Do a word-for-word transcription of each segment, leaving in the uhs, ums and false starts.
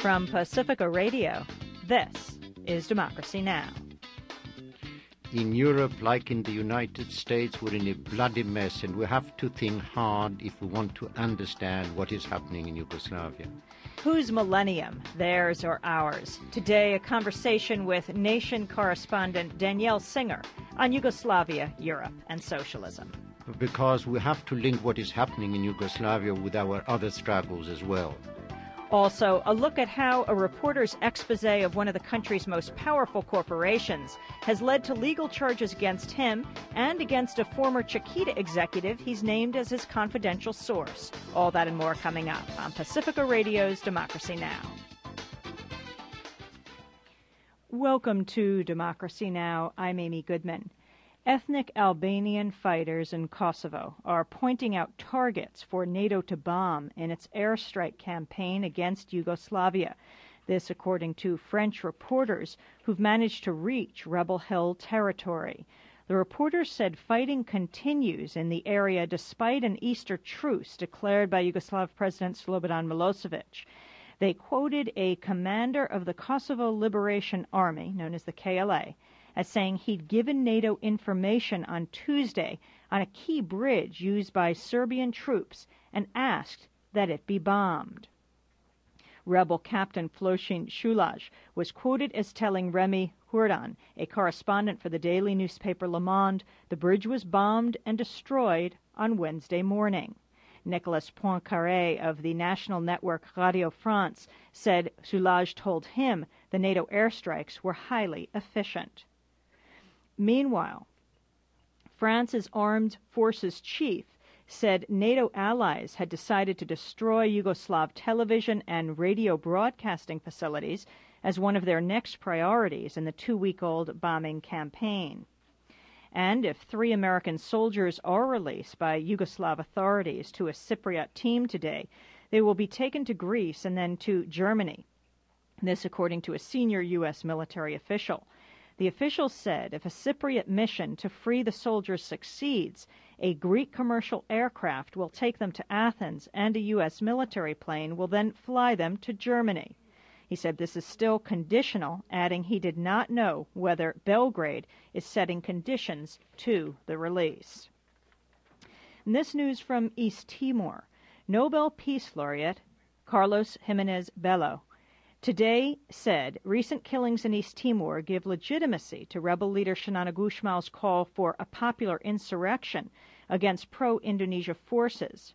From Pacifica Radio, this is Democracy Now! In Europe, like in the United States, we're in a bloody mess, and we have to think hard if we want to understand what is happening in Yugoslavia. Whose millennium, theirs or ours? Today, a conversation with Nation correspondent Danielle Singer on Yugoslavia, Europe, and socialism. Because we have to link what is happening in Yugoslavia with our other struggles as well. Also, a look at how a reporter's expose of one of the country's most powerful corporations has led to legal charges against him and against a former Chiquita executive he's named as his confidential source. All that and more coming up on Pacifica Radio's Democracy Now! Welcome to Democracy Now! I'm Amy Goodman. Ethnic Albanian fighters in Kosovo are pointing out targets for NATO to bomb in its airstrike campaign against Yugoslavia. This according to French reporters who've managed to reach rebel-held territory. The reporters said fighting continues in the area despite an Easter truce declared by Yugoslav President Slobodan Milosevic. They quoted a commander of the Kosovo Liberation Army, known as the K L A, as saying he'd given NATO information on Tuesday on a key bridge used by Serbian troops and asked that it be bombed. Rebel Captain Flosin Shulaj was quoted as telling Remy Hurdan, a correspondent for the daily newspaper Le Monde, the bridge was bombed and destroyed on Wednesday morning. Nicolas Poincaré of the national network Radio France said Shulaj told him the NATO airstrikes were highly efficient. Meanwhile, France's armed forces chief said NATO allies had decided to destroy Yugoslav television and radio broadcasting facilities as one of their next priorities in the two-week-old bombing campaign. And if three American soldiers are released by Yugoslav authorities to a Cypriot team today, they will be taken to Greece and then to Germany. This according to a senior U S military official. The official said if a Cypriot mission to free the soldiers succeeds, a Greek commercial aircraft will take them to Athens and a U S military plane will then fly them to Germany. He said this is still conditional, adding he did not know whether Belgrade is setting conditions to the release. And this news from East Timor. Nobel Peace Laureate Carlos Jimenez Bello today said recent killings in East Timor give legitimacy to rebel leader Xanana Gusmão's call for a popular insurrection against pro-Indonesia forces.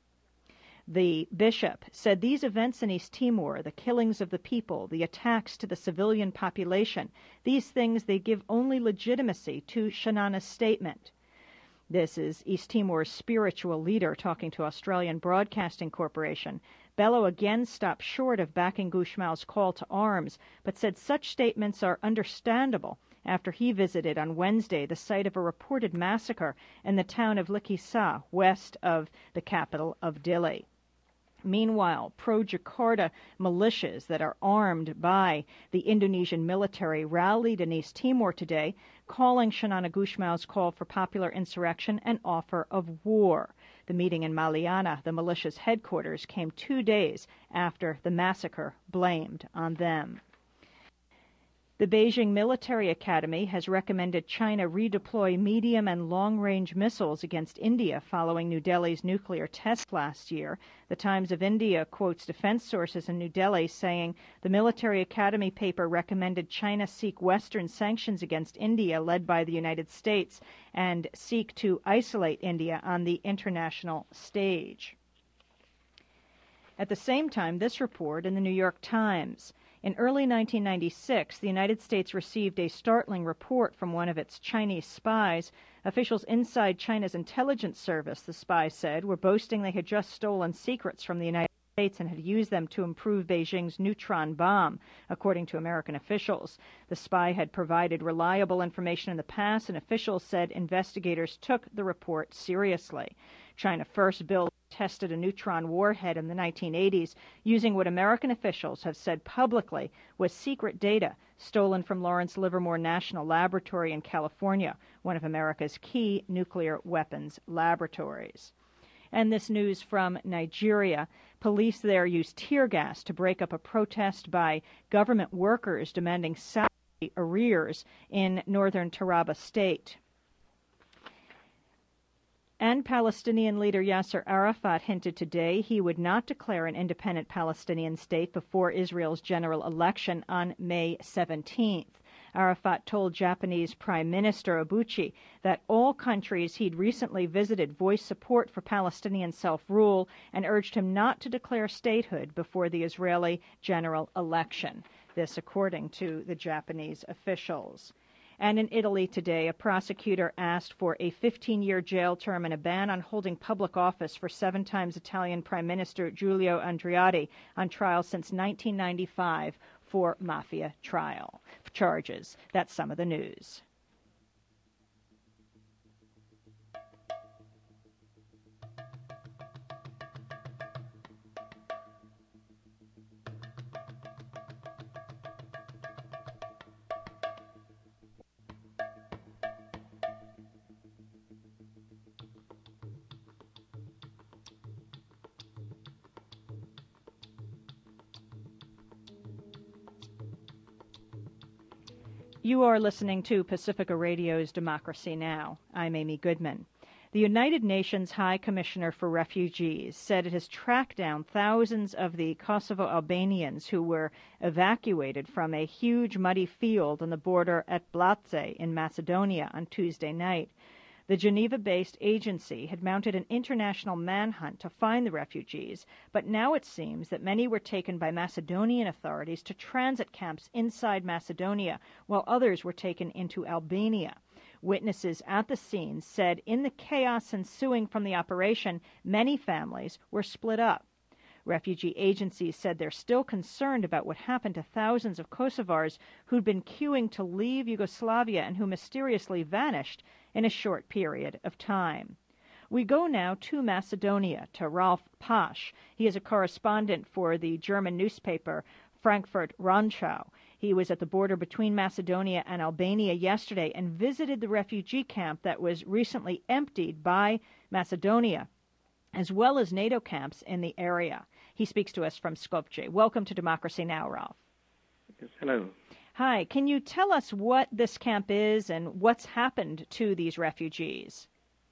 The bishop said these events in East Timor, the killings of the people, the attacks to the civilian population, these things they give only legitimacy to Xanana's statement. This is East Timor's spiritual leader talking to Australian Broadcasting Corporation. Bello again stopped short of backing Gusmão's call to arms, but said such statements are understandable after he visited on Wednesday the site of a reported massacre in the town of Likisa, west of the capital of Dili. Meanwhile, pro-Jakarta militias that are armed by the Indonesian military rallied in East Timor today, calling Xanana Gusmão's call for popular insurrection an offer of war. The meeting in Maliana, the militia's headquarters, came two days after the massacre blamed on them. The Beijing Military Academy has recommended China redeploy medium and long-range missiles against India following New Delhi's nuclear test last year. The Times of India quotes defense sources in New Delhi saying the Military Academy paper recommended China seek Western sanctions against India led by the United States and seek to isolate India on the international stage. At the same time, this report in the New York Times. In early nineteen ninety-six, the United States received a startling report from one of its Chinese spies. Officials inside China's intelligence service, the spy said, were boasting they had just stolen secrets from the United States and had used them to improve Beijing's neutron bomb, according to American officials. The spy had provided reliable information in the past, and officials said investigators took the report seriously. China first built tested a neutron warhead in the nineteen eighties using what American officials have said publicly was secret data stolen from Lawrence Livermore National Laboratory in California, one of America's key nuclear weapons laboratories. And this news from Nigeria. Police there used tear gas to break up a protest by government workers demanding salary arrears in northern Taraba state. And Palestinian leader Yasser Arafat hinted today he would not declare an independent Palestinian state before Israel's general election on May seventeenth. Arafat told Japanese Prime Minister Obuchi that all countries he'd recently visited voiced support for Palestinian self-rule and urged him not to declare statehood before the Israeli general election. This according to the Japanese officials. And in Italy today, a prosecutor asked for a fifteen-year jail term and a ban on holding public office for seven times Italian Prime Minister Giulio Andreotti, on trial since nineteen ninety-five for mafia trial charges. That's some of the news. You are listening to Pacifica Radio's Democracy Now! I'm Amy Goodman. The United Nations High Commissioner for Refugees said it has tracked down thousands of the Kosovo Albanians who were evacuated from a huge muddy field on the border at Blace in Macedonia on Tuesday night. The Geneva-based agency had mounted an international manhunt to find the refugees, but now it seems that many were taken by Macedonian authorities to transit camps inside Macedonia, while others were taken into Albania. Witnesses at the scene said in the chaos ensuing from the operation, many families were split up. Refugee agencies said they're still concerned about what happened to thousands of Kosovars who'd been queuing to leave Yugoslavia and who mysteriously vanished in a short period of time. We go now to Macedonia, to Ralph Pasch. He is a correspondent for the German newspaper Frankfurt Rundschau. He was at the border between Macedonia and Albania yesterday and visited the refugee camp that was recently emptied by Macedonia, as well as NATO camps in the area. He speaks to us from Skopje. Welcome to Democracy Now!, Ralph. Yes, hello. Hi. Can you tell us what this camp is and what's happened to these refugees?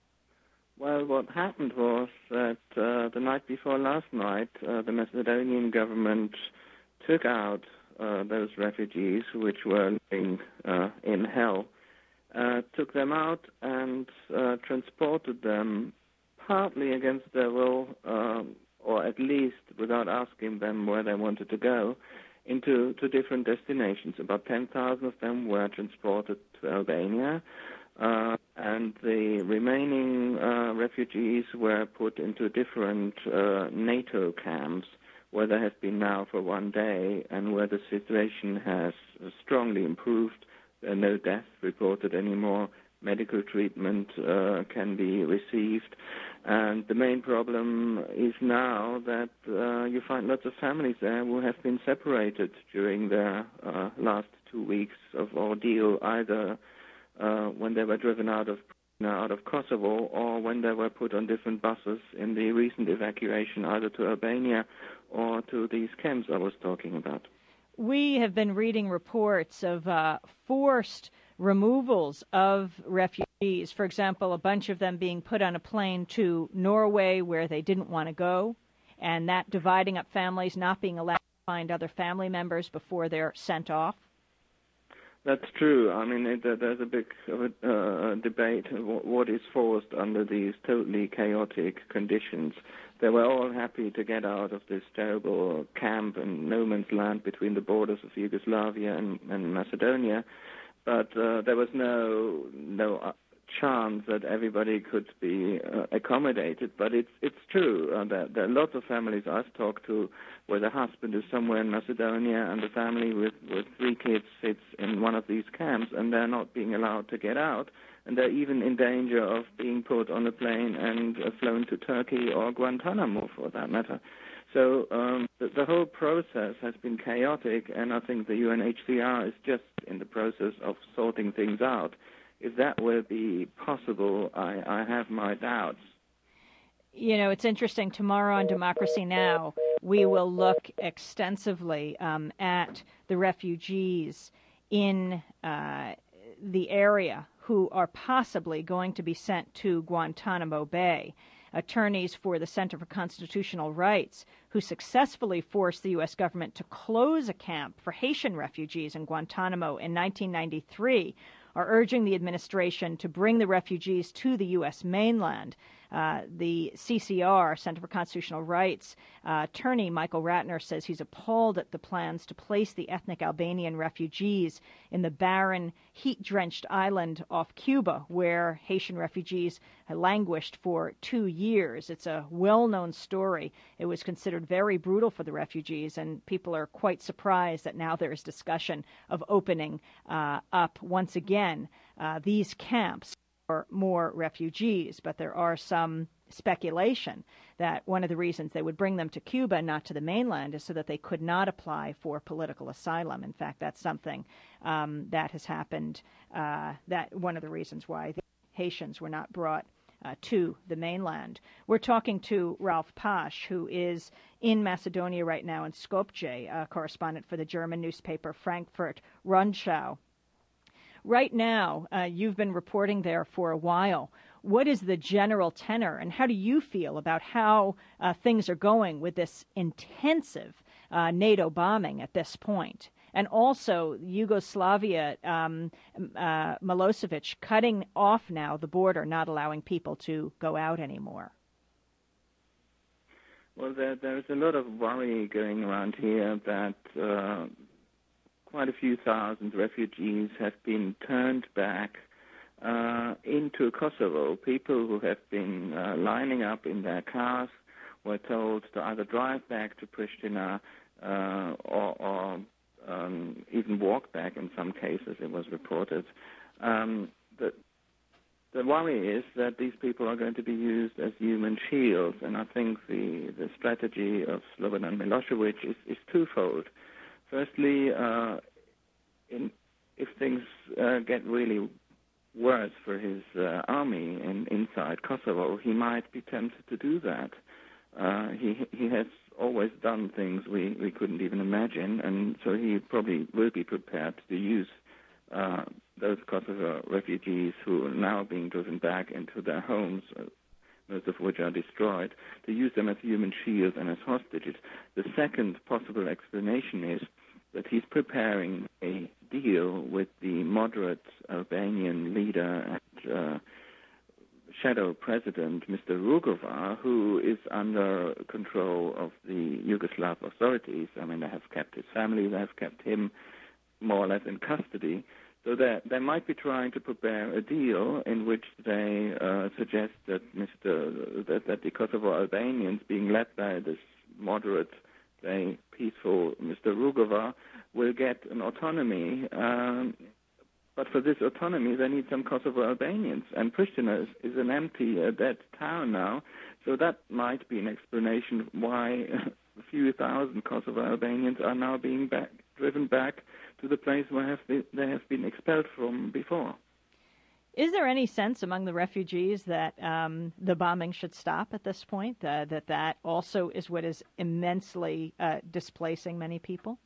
Well, what happened was that uh, the night before last night, uh, the Macedonian government took out uh, those refugees which were living uh, in hell, uh, took them out and uh, transported them partly against their will, um, or at least without asking them where they wanted to go, into to different destinations. About ten thousand of them were transported to Albania, uh, and the remaining uh, refugees were put into different uh, NATO camps, where they have been now for one day, and where the situation has strongly improved. There are no deaths reported anymore. Medical treatment uh, can be received. And the main problem is now that uh, you find lots of families there who have been separated during their uh, last two weeks of ordeal, either uh, when they were driven out of out of Kosovo or when they were put on different buses in the recent evacuation, either to Albania or to these camps I was talking about. We have been reading reports of uh, forced removals of refugees. For example, a bunch of them being put on a plane to Norway where they didn't want to go, and that dividing up families, not being allowed to find other family members before they're sent off. That's true. I mean, it, uh, there's a big uh, uh, debate what, what is forced under these totally chaotic conditions. They were all happy to get out of this terrible camp and no man's land between the borders of Yugoslavia and, and Macedonia, but uh, there was no no uh, chance that everybody could be uh, accommodated. But it's it's true uh, that there are lots of families I've talked to where the husband is somewhere in Macedonia and the family with, with three kids sits in one of these camps, and they're not being allowed to get out, and they're even in danger of being put on a plane and uh, flown to Turkey or Guantanamo, for that matter. So um, the, the whole process has been chaotic, and I think the U N H C R is just in the process of sorting things out. If that will be possible, I, I have my doubts. You know, it's interesting. Tomorrow on Democracy Now, we will look extensively um, at the refugees in uh, the area who are possibly going to be sent to Guantanamo Bay. Attorneys for the Center for Constitutional Rights, who successfully forced the U S government to close a camp for Haitian refugees in Guantanamo in nineteen ninety-three, are urging the administration to bring the refugees to the U S mainland. Uh, the C C R, Center for Constitutional Rights, uh, attorney Michael Ratner says he's appalled at the plans to place the ethnic Albanian refugees in the barren, heat-drenched island off Cuba, where Haitian refugees languished for two years. It's a well-known story. It was considered very brutal for the refugees, and people are quite surprised that now there is discussion of opening uh, up once again uh, these camps for more refugees. But there are some speculation that one of the reasons they would bring them to Cuba and not to the mainland is so that they could not apply for political asylum. In fact, that's something um, that has happened, uh, that one of the reasons why the Haitians were not brought uh, to the mainland. We're talking to Ralph Pasch, who is in Macedonia right now in Skopje, a correspondent for the German newspaper Frankfurt Rundschau. Right now, uh, you've been reporting there for a while. What is the general tenor, and how do you feel about how uh, things are going with this intensive uh, NATO bombing at this point? And also, Yugoslavia, um, uh, Milosevic cutting off now the border, not allowing people to go out anymore. Well, there, there's a lot of worry going around here that uh, quite a few thousand refugees have been turned back uh, into Kosovo. People who have been uh, lining up in their cars were told to either drive back to Pristina uh, or, or um, even walk back in some cases, it was reported. Um, the, the worry is that these people are going to be used as human shields, and I think the, the strategy of Slobodan Milosevic is, is twofold. Firstly, uh, in, if things uh, get really worse for his uh, army in, inside Kosovo, he might be tempted to do that. Uh, he he has always done things we, we couldn't even imagine, and so he probably will be prepared to use uh, those Kosovo refugees who are now being driven back into their homes, uh, most of which are destroyed, to use them as human shields and as hostages. The second possible explanation is that he's preparing a deal with the moderate Albanian leader and uh, shadow president, Mister Rugova, who is under control of the Yugoslav authorities. I mean, they have kept his family, they have kept him more or less in custody. So they they might be trying to prepare a deal in which they uh, suggest that Mister that, that the Kosovo Albanians, being led by this moderate, say, peaceful Mister Rugova, will get an autonomy. Um, but for this autonomy, they need some Kosovo Albanians. And Pristina is, is an empty, uh, dead town now. So that might be an explanation why a few thousand Kosovo Albanians are now being back, driven back to the place where have they, they have been expelled from before. Is there any sense among the refugees that um, the bombing should stop at this point, uh, that that also is what is immensely uh, displacing many people?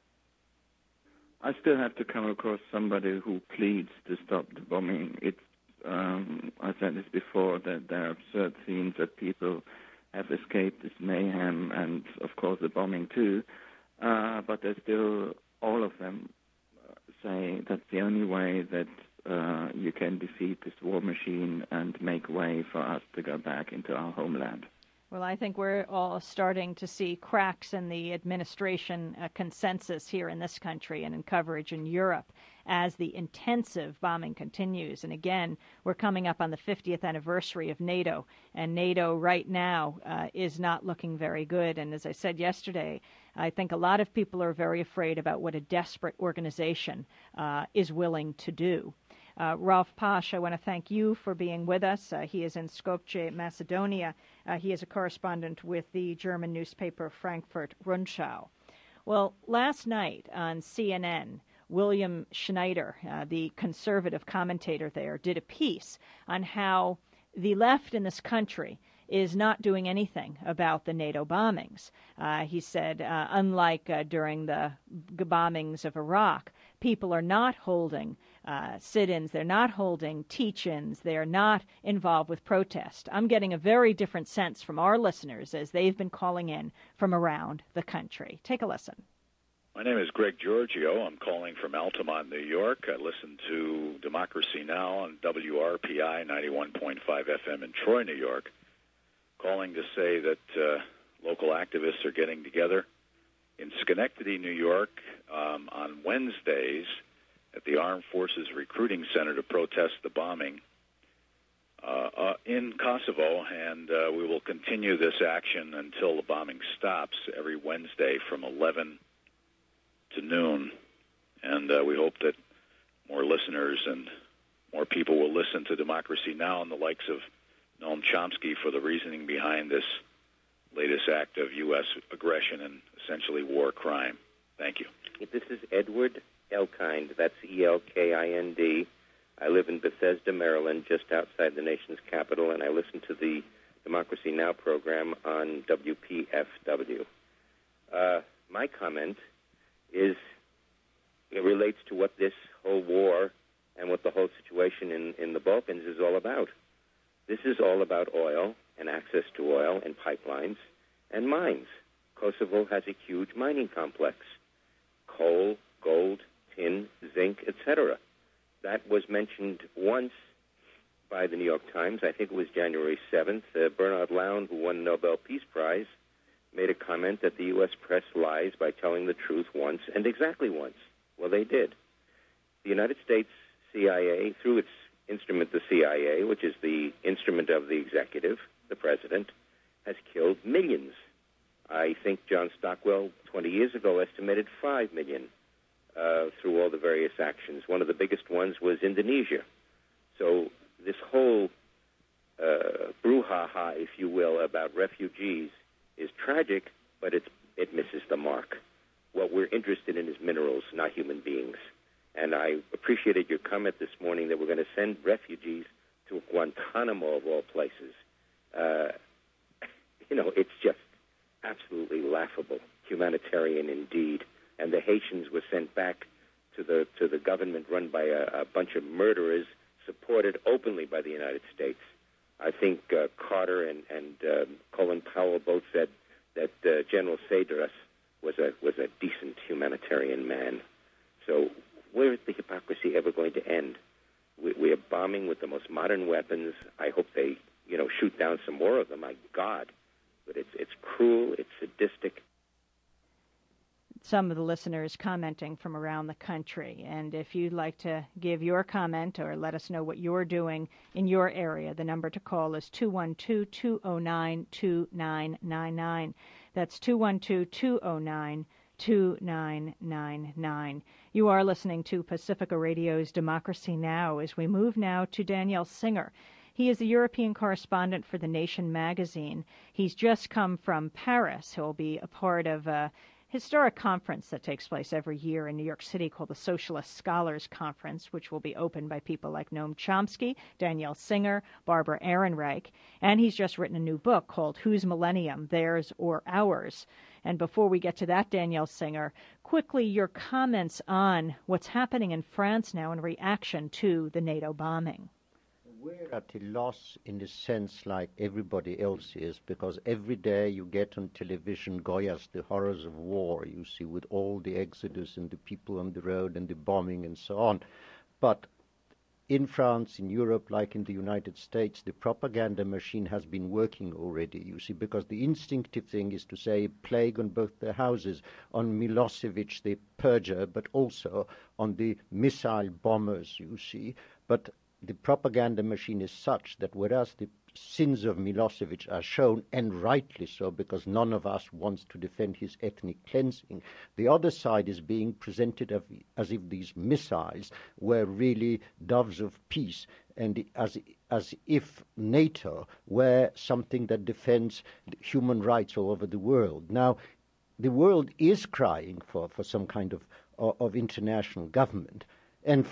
I still have to come across somebody who pleads to stop the bombing. It's, um, I said this before, that there are absurd scenes that people have escaped this mayhem and, of course, the bombing too. Uh, but there's still, all of them say that's the only way that uh, you can defeat this war machine and make way for us to go back into our homeland. Well, I think we're all starting to see cracks in the administration uh, consensus here in this country and in coverage in Europe as the intensive bombing continues. And again, we're coming up on the fiftieth anniversary of NATO, and NATO right now uh, is not looking very good. And as I said yesterday, I think a lot of people are very afraid about what a desperate organization uh, is willing to do. Uh, Ralph Pasch, I want to thank you for being with us. Uh, he is in Skopje, Macedonia. Uh, he is a correspondent with the German newspaper Frankfurt Rundschau. Well, last night on C N N, William Schneider, uh, the conservative commentator there, did a piece on how the left in this country is not doing anything about the NATO bombings. Uh, he said, uh, unlike uh, during the bombings of Iraq, people are not holding uh, sit-ins, they're not holding teach-ins, they're not involved with protest. I'm getting a very different sense from our listeners as they've been calling in from around the country. Take a listen. My name is Greg Giorgio. I'm calling from Altamont, New York. I listen to Democracy Now! On W R P I ninety-one point five F M in Troy, New York. Calling to say that uh, local activists are getting together in Schenectady, New York, um, on Wednesdays at the Armed Forces Recruiting Center to protest the bombing uh, uh, in Kosovo, and uh, we will continue this action until the bombing stops every Wednesday from eleven to noon, and uh, we hope that more listeners and more people will listen to Democracy Now! And the likes of Noam Chomsky for the reasoning behind this latest act of U S aggression and essentially war crime. Thank you. This is Edward Elkind. That's E L K I N D. I live in Bethesda, Maryland, just outside the nation's capital, and I listen to the Democracy Now! Program on W P F W. Uh, my comment is it relates to what this whole war and what the whole situation in, in the Balkans is all about. This is all about oil and access to oil and pipelines and mines. Kosovo has a huge mining complex. Coal, gold, tin, zinc, et cetera. That was mentioned once by the New York Times. I think it was January seventh. Uh, Bernard Lown, who won the Nobel Peace Prize, made a comment that the U S press lies by telling the truth once, and exactly once. Well, they did. The United States C I A, through its instrument, the C I A, which is the instrument of the executive, the president, has killed millions. I think John Stockwell, twenty years ago, estimated five million uh, through all the various actions. One of the biggest ones was Indonesia. So this whole uh, brouhaha, if you will, about refugees is tragic, but it's, it misses the mark. What we're interested in is minerals, not human beings. And I appreciated your comment this morning that we're going to send refugees to Guantanamo, of all places. Uh, you know, it's just absolutely laughable, humanitarian indeed. And the Haitians were sent back to the to the government run by a, a bunch of murderers, supported openly by the United States. I think uh, Carter and, and uh, Colin Powell both said that uh, General Cedras was a was a decent humanitarian man. So where is the hypocrisy ever going to end? We, we are bombing with the most modern weapons. I hope they, you know, shoot down some more of them. My God, but it's it's cruel. It's sadistic. Some of the listeners commenting from around the country. And if you'd like to give your comment or let us know what you're doing in your area, the number to call is two one two, two oh nine, two nine nine nine. That's two one two, two oh nine, two nine nine nine. You are listening to Pacifica Radio's Democracy Now! As we move now to Daniel Singer. He is the European correspondent for The Nation magazine. He's just come from Paris. He'll be a part of a historic conference that takes place every year in New York City called the Socialist Scholars Conference, which will be opened by people like Noam Chomsky, Daniel Singer, Barbara Ehrenreich, and he's just written a new book called Whose Millennium, Theirs or Ours? And before we get to that, Daniel Singer, quickly your comments on what's happening in France now in reaction to the NATO bombing. We're at a loss in a sense like everybody else is, because every day you get on television, Goya's The Horrors of War, you see, with all the exodus and the people on the road and the bombing and so on. But in France, in Europe, like in the United States, the propaganda machine has been working already, you see, because the instinctive thing is to say plague on both their houses, on Milosevic, the purger, but also on the missile bombers, you see. But the propaganda machine is such that whereas the sins of Milosevic are shown, and rightly so, because none of us wants to defend his ethnic cleansing, the other side is being presented as, as if these missiles were really doves of peace, and as, as if NATO were something that defends human rights all over the world. Now, the world is crying for, for some kind of, of international government, and for a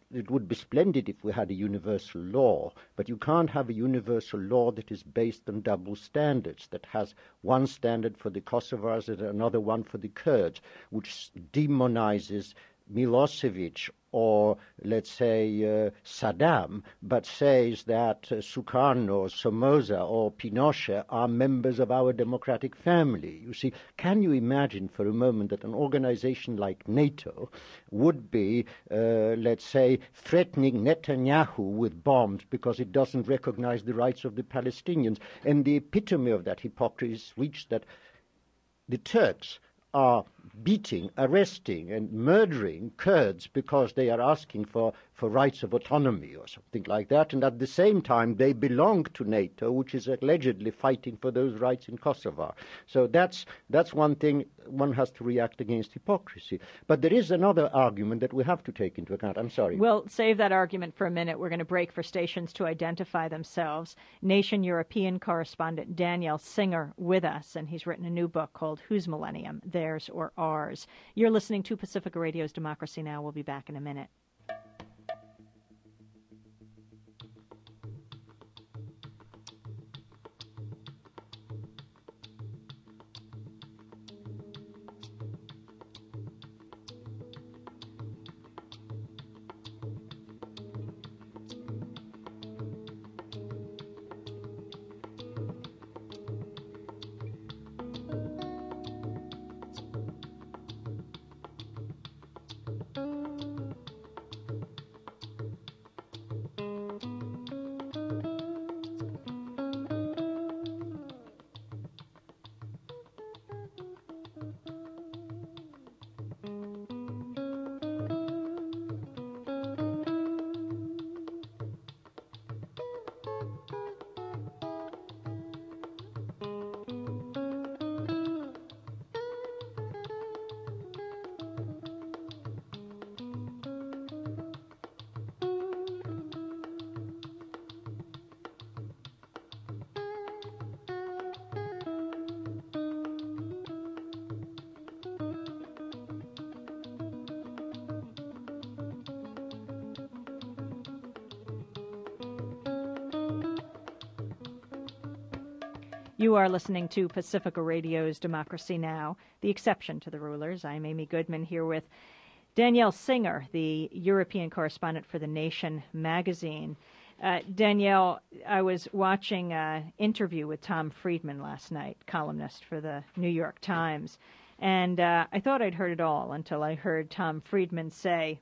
it would be splendid if we had a universal law, but you can't have a universal law that is based on double standards, that has one standard for the Kosovars and another one for the Kurds, which demonizes Milosevic or, let's say, uh, Saddam, but says that uh, Sukarno, Somoza, or Pinochet are members of our democratic family. You see, can you imagine for a moment that an organization like NATO would be, uh, let's say, threatening Netanyahu with bombs because it doesn't recognize the rights of the Palestinians? And the epitome of that hypocrisy is reached that the Turks are beating, arresting, and murdering Kurds because they are asking for, for rights of autonomy or something like that, and at the same time they belong to NATO, which is allegedly fighting for those rights in Kosovo. So that's that's one thing one has to react against hypocrisy. But there is another argument that we have to take into account. I'm sorry. We'll save that argument for a minute. We're going to break for stations to identify themselves. Nation European correspondent Daniel Singer with us, and he's written a new book called Whose Millennium, Theirs or Ours? You're listening to Pacifica Radio's Democracy Now! We'll be back in a minute. You are listening to Pacifica Radio's Democracy Now!, the exception to the rulers. I'm Amy Goodman here with Danielle Singer, the European correspondent for The Nation magazine. Uh, Danielle, I was watching an interview with Tom Friedman last night, columnist for the New York Times, and uh, I thought I'd heard it all until I heard Tom Friedman say,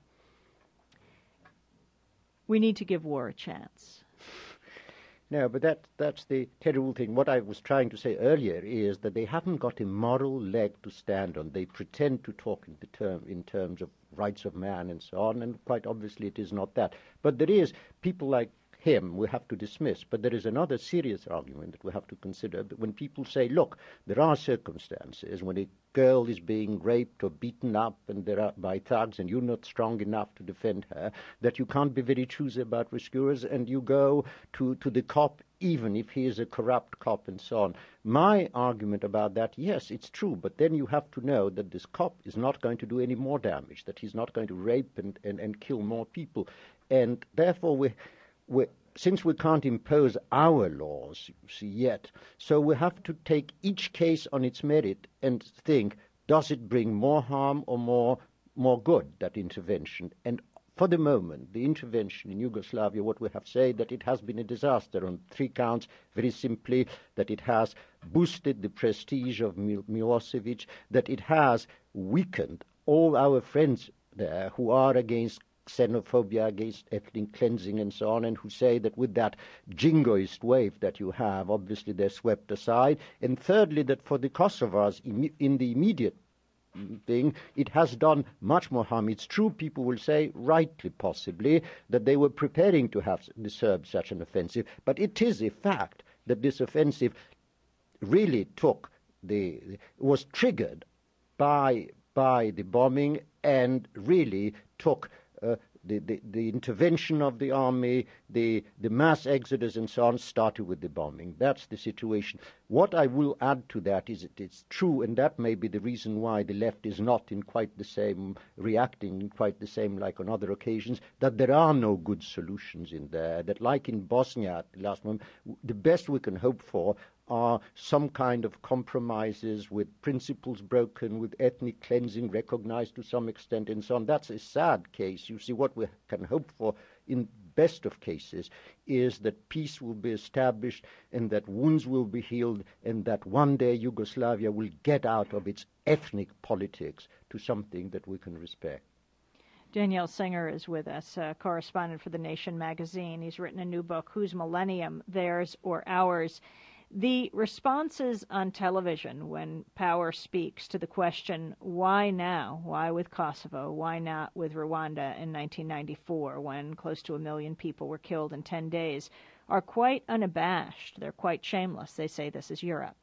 "We need to give war a chance." No, but that that's the terrible thing. What I was trying to say earlier is that they haven't got a moral leg to stand on. They pretend to talk in the term in terms of rights of man and so on, and quite obviously it is not that. But there is people like him we have to dismiss. But there is another serious argument that we have to consider. When people say, look, there are circumstances when a girl is being raped or beaten up and there are by thugs and you're not strong enough to defend her, that you can't be very choosy about rescuers and you go to, to the cop even if he is a corrupt cop and so on. My argument about that, yes, it's true, but then you have to know that this cop is not going to do any more damage, that he's not going to rape and, and, and kill more people. And therefore, we, we, since we can't impose our laws, you see, yet, so we have to take each case on its merit and think, does it bring more harm or more, more good, that intervention? And for the moment, the intervention in Yugoslavia, what we have said, that it has been a disaster on three counts, very simply, that it has boosted the prestige of Mil- Milosevic, that it has weakened all our friends there who are against xenophobia, against ethnic cleansing and so on, and who say that with that jingoist wave that you have, obviously they're swept aside. And thirdly, that for the Kosovars in the immediate thing, it has done much more harm. It's true, people will say, rightly possibly, that they were preparing to have the Serbs such an offensive, but it is a fact that this offensive really took the, was triggered by by the bombing and really took uh, the, the, the intervention of the army, the, the mass exodus and so on started with the bombing. That's the situation. What I will add to that is that it's true, and that may be the reason why the left is not in quite the same, reacting in quite the same like on other occasions, that there are no good solutions in there, that like in Bosnia at the last moment, the best we can hope for are some kind of compromises with principles broken, with ethnic cleansing recognized to some extent and so on. That's a sad case. You see, what we can hope for in best of cases is that peace will be established and that wounds will be healed and that one day Yugoslavia will get out of its ethnic politics to something that we can respect. Daniel Singer is with us, a correspondent for The Nation magazine. He's written a new book, Whose Millennium, Theirs or Ours? The responses on television when power speaks to the question, why now? Why with Kosovo? Why not with Rwanda in nineteen ninety-four when close to a million people were killed in ten days, are quite unabashed. They're quite shameless. They say this is Europe.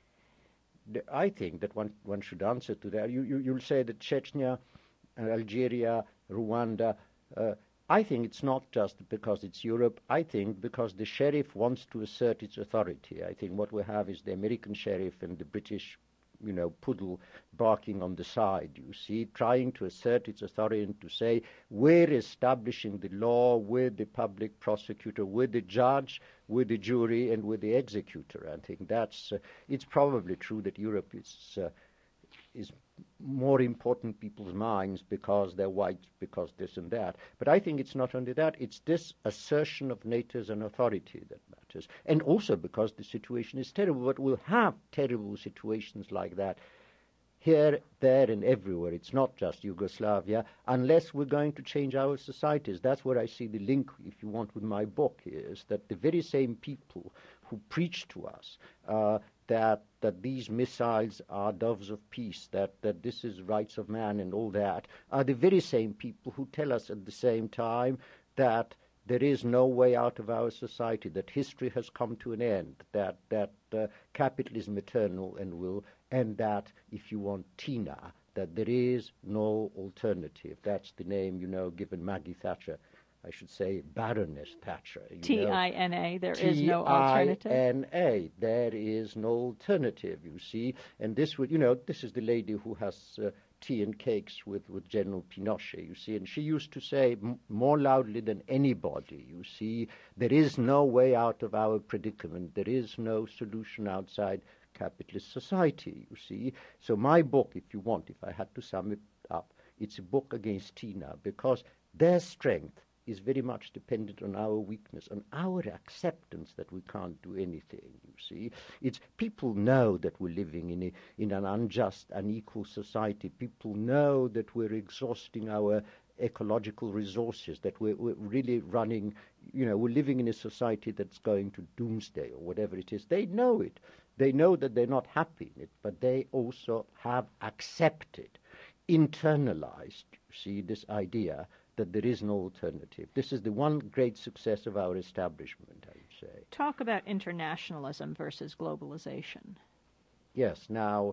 I think that one, one should answer to that. You, you, you'll say that Chechnya, uh, Algeria, Rwanda, uh, I think it's not just because it's Europe. I think because the sheriff wants to assert its authority. I think what we have is the American sheriff and the British, you know, poodle barking on the side, you see, trying to assert its authority and to say, we're establishing the law with the public prosecutor, with the judge, with the jury, and with the executor. I think that's, uh, it's probably true that Europe is, uh, is more important in people's minds because they're white, because this and that. But I think it's not only that, it's this assertion of NATO as an authority that matters. And also because the situation is terrible, but we'll have terrible situations like that here, there, and everywhere. It's not just Yugoslavia, unless we're going to change our societies. That's where I see the link, if you want, with my book, is that the very same people who preach to us uh, that that these missiles are doves of peace, that, that this is rights of man and all that, are the very same people who tell us at the same time that there is no way out of our society, that history has come to an end, that, that uh, capitalism eternal and will, and that, if you want, Tina, that there is no alternative. That's the name, you know, given Maggie Thatcher. I should say Baroness Thatcher. T I N A, there is no alternative? T I N A, there is no alternative, you see. And this would, you know, this is the lady who has uh, tea and cakes with, with General Pinochet, you see. And she used to say m- more loudly than anybody, you see, there is no way out of our predicament. There is no solution outside capitalist society, you see. So my book, if you want, if I had to sum it up, it's a book against Tina, because their strength is very much dependent on our weakness, on our acceptance that we can't do anything, you see. It's, people know that we're living in, a, in an unjust, unequal society. People know that we're exhausting our ecological resources, that we're, we're really running, you know, we're living in a society that's going to doomsday or whatever it is. They know it. They know that they're not happy in it, but they also have accepted, internalized, you see, this idea that there is no alternative. This is the one great success of our establishment, I would say. Talk about internationalism versus globalization. Yes, now,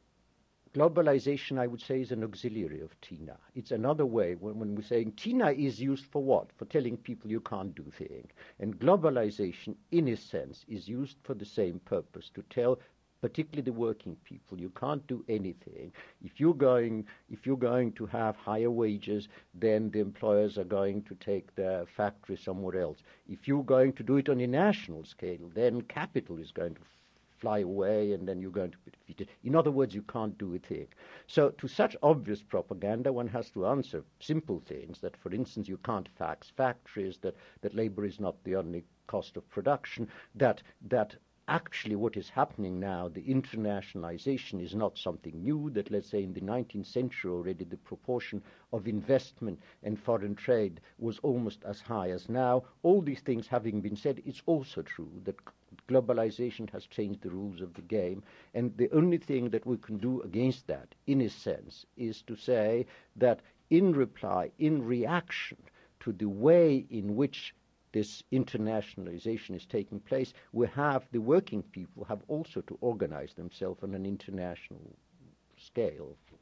globalization, I would say, is an auxiliary of Tina. It's another way, when, when we're saying Tina is used for what? For telling people you can't do things. And globalization, in a sense, is used for the same purpose, to tell particularly the working people, you can't do anything. If you're going, if you're going to have higher wages, then the employers are going to take their factory somewhere else. If you're going to do it on a national scale, then capital is going to fly away, and then you're going to be defeated. In other words, you can't do a thing. So to such obvious propaganda, one has to answer simple things, that, for instance, you can't tax factories, that, that labor is not the only cost of production, that that actually what is happening now, the internationalization is not something new, that, let's say, in the nineteenth century already the proportion of investment and foreign trade was almost as high as now. All these things having been said, it's also true that globalization has changed the rules of the game, and the only thing that we can do against that, in a sense, is to say that in reply, in reaction to the way in which this internationalization is taking place, we have, the working people have also to organize themselves on an international scale.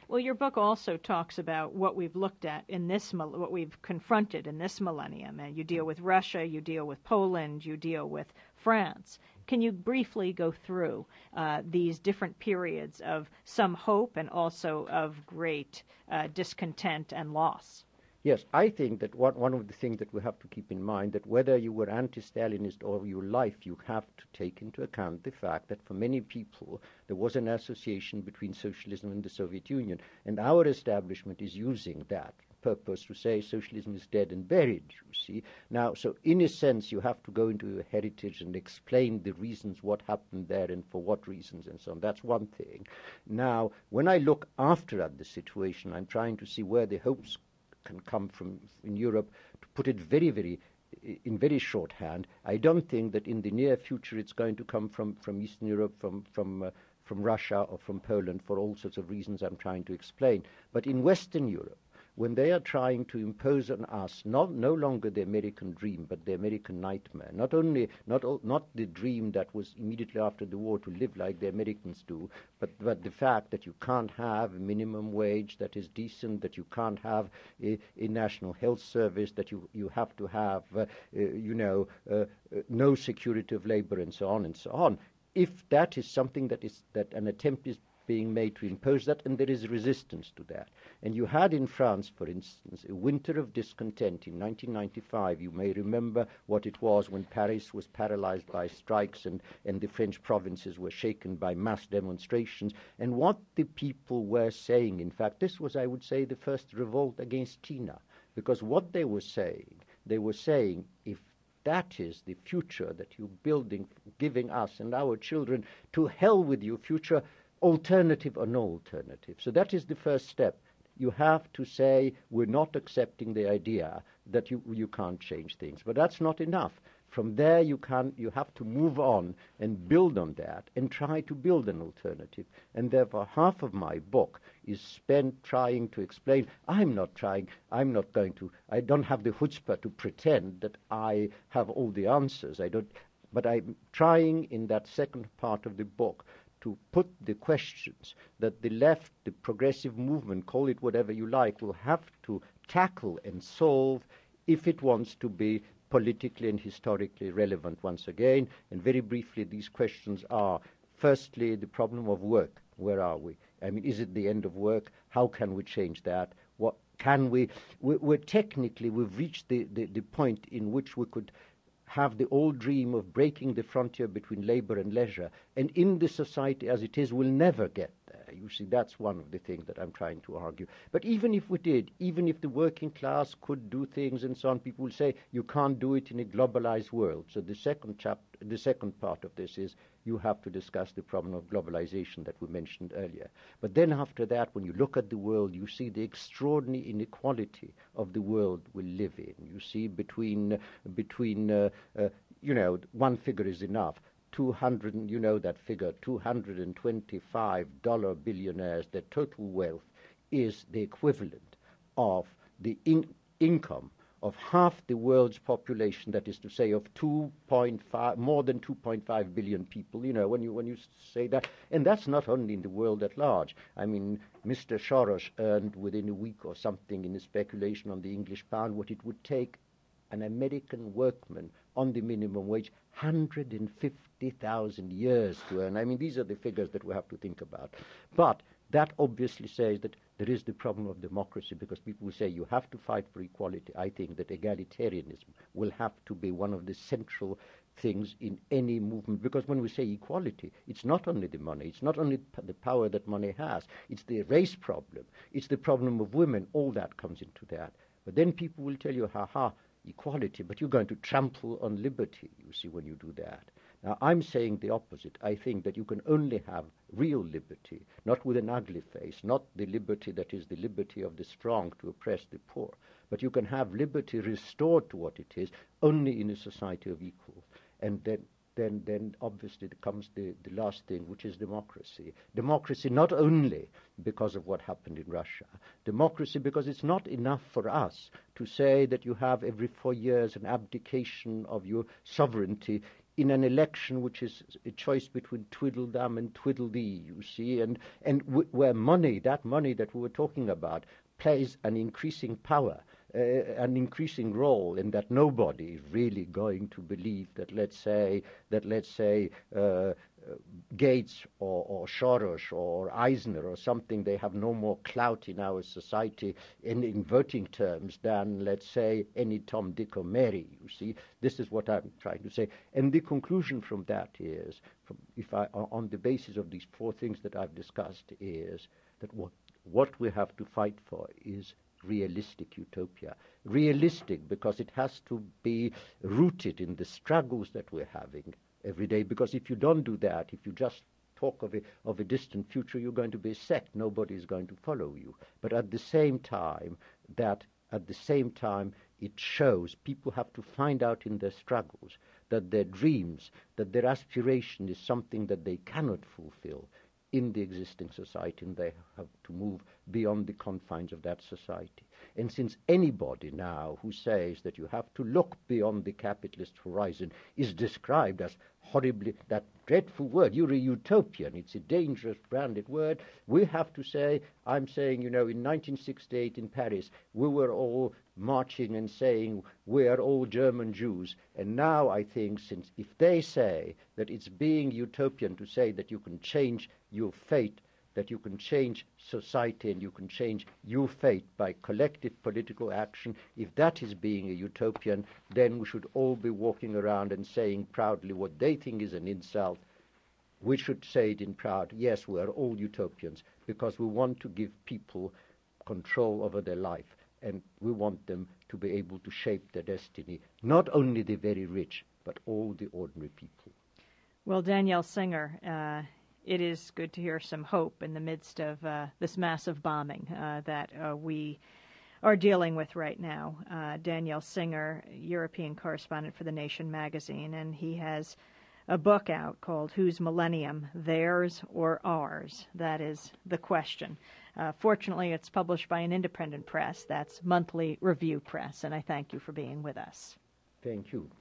Well, your book also talks about what we've looked at in this, what we've confronted in this millennium. And you deal with Russia, you deal with Poland, you deal with France. Can you briefly go through uh, these different periods of some hope and also of great uh, discontent and loss? Yes, I think that one, one of the things that we have to keep in mind, that whether you were anti-Stalinist all your life, you have to take into account the fact that for many people there was an association between socialism and the Soviet Union. And our establishment is using that purpose to say socialism is dead and buried, you see. Now, so in a sense, you have to go into your heritage and explain the reasons what happened there and for what reasons and so on. That's one thing. Now, when I look after at the situation, I'm trying to see where the hopes can come from in Europe. To put it very, very, in very shorthand, I don't think that in the near future it's going to come from, from Eastern Europe, from, from, uh, from Russia or from Poland for all sorts of reasons I'm trying to explain. But in Western Europe, when they are trying to impose on us not no longer the American dream, but the American nightmare, not only not not the dream that was immediately after the war to live like the Americans do, but, but the fact that you can't have a minimum wage that is decent, that you can't have a, a national health service, that you, you have to have, uh, uh, you know, uh, uh, no security of labor and so on and so on. If that is something that is that an attempt is being made to impose that, and there is resistance to that. And you had in France, for instance, a winter of discontent in nineteen ninety-five. You may remember what it was when Paris was paralyzed by strikes and, and the French provinces were shaken by mass demonstrations. And what the people were saying, in fact, this was, I would say, the first revolt against Tina, because what they were saying, they were saying, if that is the future that you're building, giving us and our children, to hell with your future, alternative or no alternative. So that is the first step. You have to say, we're not accepting the idea that you, you can't change things. But that's not enough. From there, you can you have to move on and build on that and try to build an alternative. And therefore, half of my book is spent trying to explain. I'm not trying, I'm not going to, I don't have the chutzpah to pretend that I have all the answers. I don't, but I'm trying in that second part of the book to put the questions that the left, the progressive movement, call it whatever you like, will have to tackle and solve if it wants to be politically and historically relevant once again. And very briefly, these questions are, firstly, the problem of work. Where are we? I mean, is it the end of work? How can we change that? What can we? we we're technically, we've reached the, the, the point in which we could have the old dream of breaking the frontier between labor and leisure. And in the society as it is, we'll never get there. You see, that's one of the things that I'm trying to argue. But even if we did, even if the working class could do things and so on, people will say you can't do it in a globalized world. So the second chapter, the second part of this is you have to discuss the problem of globalization that we mentioned earlier. But then after that, when you look at the world, you see the extraordinary inequality of the world we live in. You see between, between uh, uh, you know, one figure is enough. two hundred, you know that figure, two hundred twenty-five dollar billionaires, their total wealth is the equivalent of the in- income of half the world's population, that is to say, of two point five, more than two point five billion people. You know, when you when you say that, and that's not only in the world at large. I mean, Mister Soros earned within a week or something in a speculation on the English pound what it would take an American workman on the minimum wage one hundred fifty thousand years to earn. I mean, these are the figures that we have to think about. But that obviously says that there is the problem of democracy, because people will say you have to fight for equality. I think that egalitarianism will have to be one of the central things in any movement, because when we say equality, it's not only the money, it's not only p- the power that money has, it's the race problem, it's the problem of women, all that comes into that. But then people will tell you, ha-ha, equality, but you're going to trample on liberty, you see, when you do that. Now, I'm saying the opposite. I think that you can only have real liberty, not with an ugly face, not the liberty that is the liberty of the strong to oppress the poor, but you can have liberty restored to what it is only in a society of equals. And then then then obviously comes the, the last thing, which is democracy. Democracy not only because of what happened in Russia, democracy because it's not enough for us to say that you have every four years an abdication of your sovereignty in an election which is a choice between Tweedledum and Tweedledee, you see, and, and w- where money, that money that we were talking about, plays an increasing power, uh, an increasing role, in that nobody is really going to believe that, let's say, that let's say uh, uh, Gates or, or Soros or Eisner or something, they have no more clout in our society in, in voting terms than, let's say, any Tom, Dick, or Mary. You see, this is what I'm trying to say. And the conclusion from that is, from, if I, on the basis of these four things that I've discussed, is that what what we have to fight for is realistic utopia. Realistic because it has to be rooted in the struggles that we're having every day. Because if you don't do that, if you just talk of a, of a distant future, you're going to be a sect. Nobody is going to follow you. But at the same time, that at the same time, it shows people have to find out in their struggles that their dreams, that their aspiration is something that they cannot fulfill in the existing society, and they have to move beyond the confines of that society. And since anybody now who says that you have to look beyond the capitalist horizon is described as horribly, that dreadful word, you're a utopian, it's a dangerous branded word, we have to say, I'm saying, you know, in nineteen sixty-eight in Paris, we were all marching and saying, we are all German Jews. And now I think, since if they say that it's being utopian to say that you can change your fate, that you can change society and you can change your fate by collective political action, if that is being a utopian, then we should all be walking around and saying proudly what they think is an insult. We should say it in proud, yes, we are all utopians, because we want to give people control over their life, and we want them to be able to shape their destiny, not only the very rich, but all the ordinary people. Well, Danielle Singer, uh, it is good to hear some hope in the midst of uh, this massive bombing uh, that uh, we are dealing with right now. Uh, Danielle Singer, European correspondent for The Nation magazine, and he has a book out called Whose Millennium, Theirs or Ours? That is the question. Uh, fortunately, it's published by an independent press. That's Monthly Review Press, and I thank you for being with us. Thank you.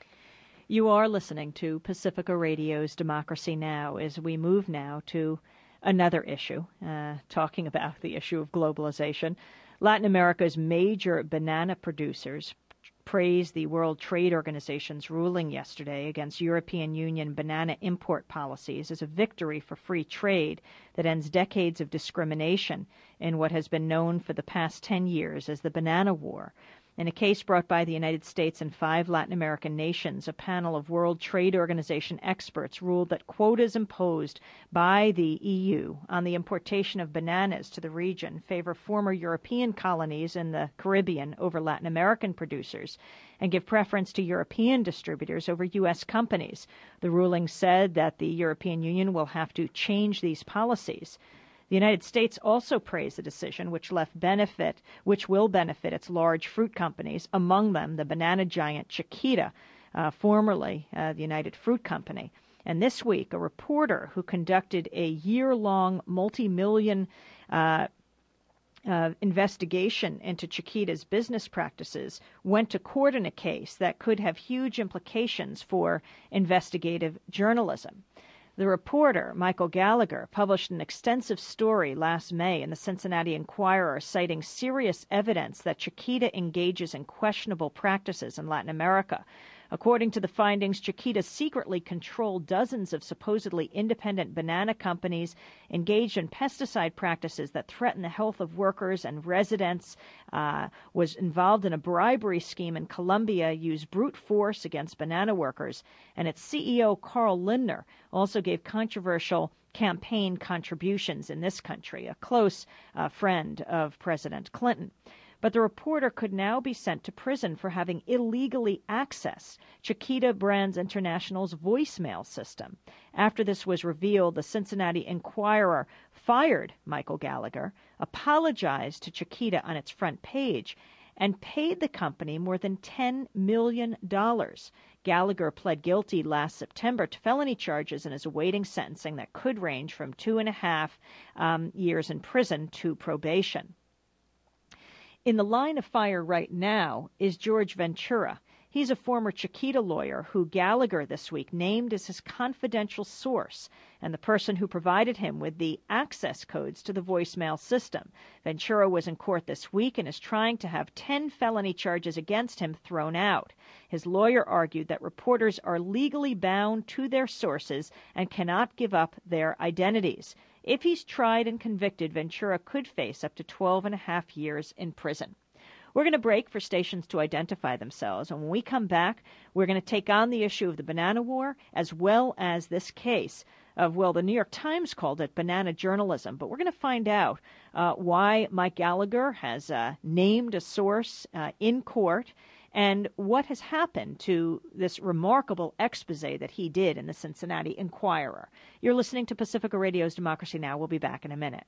You are listening to Pacifica Radio's Democracy Now! As we move now to another issue, uh, talking about the issue of globalization. Latin America's major banana producers praised the World Trade Organization's ruling yesterday against European Union banana import policies as a victory for free trade that ends decades of discrimination in what has been known for the past ten years as the Banana War. In a case brought by the United States and five Latin American nations, a panel of World Trade Organization experts ruled that quotas imposed by the E U on the importation of bananas to the region favor former European colonies in the Caribbean over Latin American producers and give preference to European distributors over U S companies. The ruling said that the European Union will have to change these policies. The United States also praised the decision, which left benefit, which will benefit its large fruit companies, among them the banana giant Chiquita, uh, formerly uh, the United Fruit Company. And this week, a reporter who conducted a year-long, multi-million uh, uh, investigation into Chiquita's business practices went to court in a case that could have huge implications for investigative journalism. The reporter, Michael Gallagher, published an extensive story last May in the Cincinnati Enquirer citing serious evidence that Chiquita engages in questionable practices in Latin America. According to the findings, Chiquita secretly controlled dozens of supposedly independent banana companies, engaged in pesticide practices that threaten the health of workers and residents, uh, was involved in a bribery scheme in Colombia, used brute force against banana workers, and its C E O, Carl Lindner, also gave controversial campaign contributions in this country, a close uh, friend of President Clinton. But the reporter could now be sent to prison for having illegally accessed Chiquita Brands International's voicemail system. After this was revealed, the Cincinnati Enquirer fired Michael Gallagher, apologized to Chiquita on its front page, and paid the company more than ten million dollars. Gallagher pled guilty last September to felony charges and is awaiting sentencing that could range from two and a half um, years in prison to probation. In the line of fire right now is George Ventura. He's a former Chiquita lawyer who Gallagher this week named as his confidential source and the person who provided him with the access codes to the voicemail system. Ventura was in court this week and is trying to have ten felony charges against him thrown out. His lawyer argued that reporters are legally bound to their sources and cannot give up their identities. If he's tried and convicted, Ventura could face up to twelve and a half years in prison. We're going to break for stations to identify themselves, and when we come back, we're going to take on the issue of the banana war as well as this case of, well, the New York Times called it banana journalism, but we're going to find out uh, why Mike Gallagher has uh, named a source uh, in court and what has happened to this remarkable expose that he did in the Cincinnati Enquirer. You're listening to Pacifica Radio's Democracy Now! We'll be back in a minute.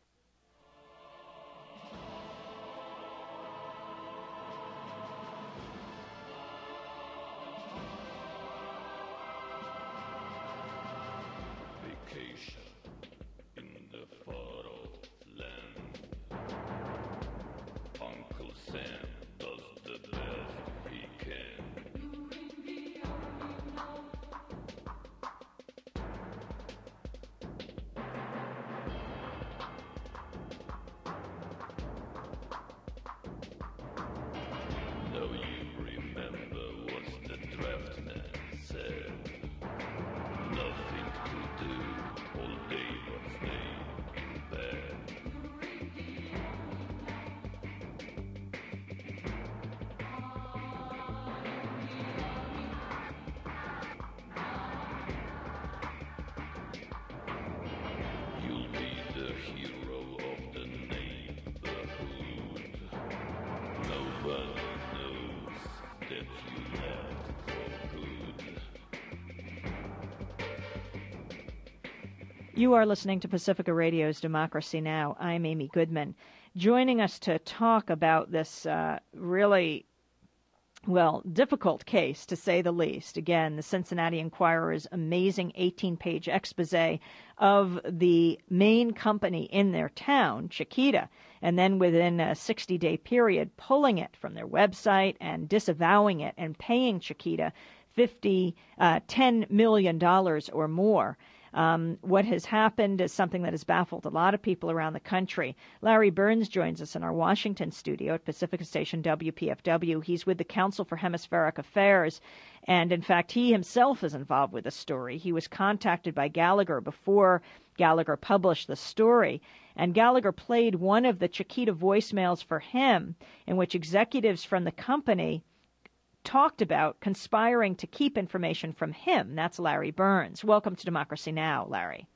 You are listening to Pacifica Radio's Democracy Now! I'm Amy Goodman. Joining us to talk about this uh, really, well, difficult case, to say the least. Again, the Cincinnati Enquirer's amazing eighteen-page expose of the main company in their town, Chiquita, and then within a sixty-day period, pulling it from their website and disavowing it and paying Chiquita fifty, uh, ten million dollars or more. Um, what has happened is something that has baffled a lot of people around the country. Larry Burns joins us in our Washington studio at Pacifica Station W P F W. He's with the Council for Hemispheric Affairs, and in fact, he himself is involved with the story. He was contacted by Gallagher before Gallagher published the story, and Gallagher played one of the Chiquita voicemails for him, in which executives from the company talked about conspiring to keep information from him. That's Larry Burns. Welcome to Democracy Now!, Larry.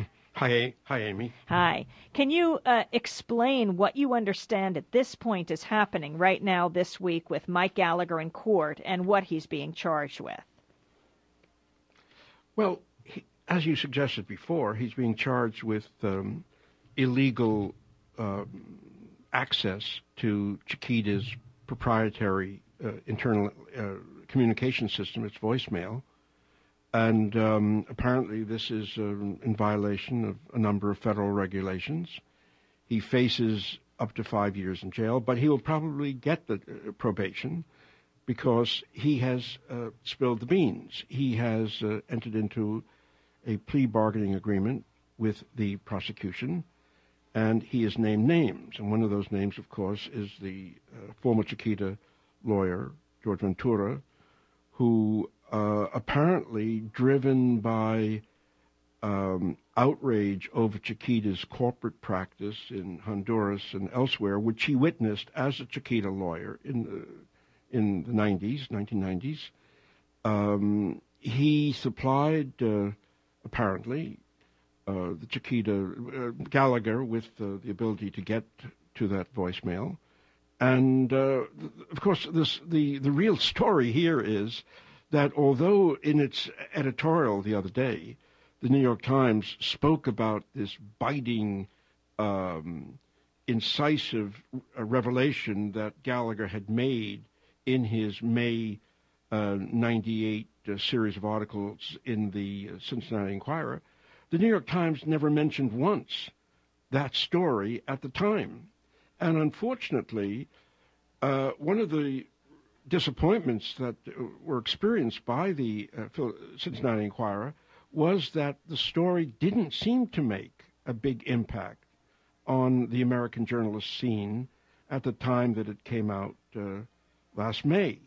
Hi, hi, Amy. Hi. Can you uh, explain what you understand at this point is happening right now this week with Mike Gallagher in court and what he's being charged with? Well, he, as you suggested before, he's being charged with um, illegal uh, access to Chiquita's proprietary Uh, internal uh, communication system, its voicemail, and um, apparently this is uh, in violation of a number of federal regulations. He faces up to five years in jail, but he will probably get the uh, probation because he has uh, spilled the beans. He has uh, entered into a plea bargaining agreement with the prosecution, and he has named names, and one of those names, of course, is the uh, former Chiquita lawyer, George Ventura, who uh, apparently, driven by um, outrage over Chiquita's corporate practice in Honduras and elsewhere, which he witnessed as a Chiquita lawyer in the, in the nineties, nineteen nineties, um, he supplied, uh, apparently, uh, the Chiquita, uh, Gallagher with uh, the ability to get to that voicemail. And, uh, of course, this, the, the real story here is that although in its editorial the other day, the New York Times spoke about this biting, um, incisive uh, revelation that Gallagher had made in his May uh, ninety-eight uh, series of articles in the uh, Cincinnati Enquirer, the New York Times never mentioned once that story at the time. And unfortunately, uh, one of the disappointments that were experienced by the uh, Cincinnati Enquirer was that the story didn't seem to make a big impact on the American journalist scene at the time that it came out uh, last May.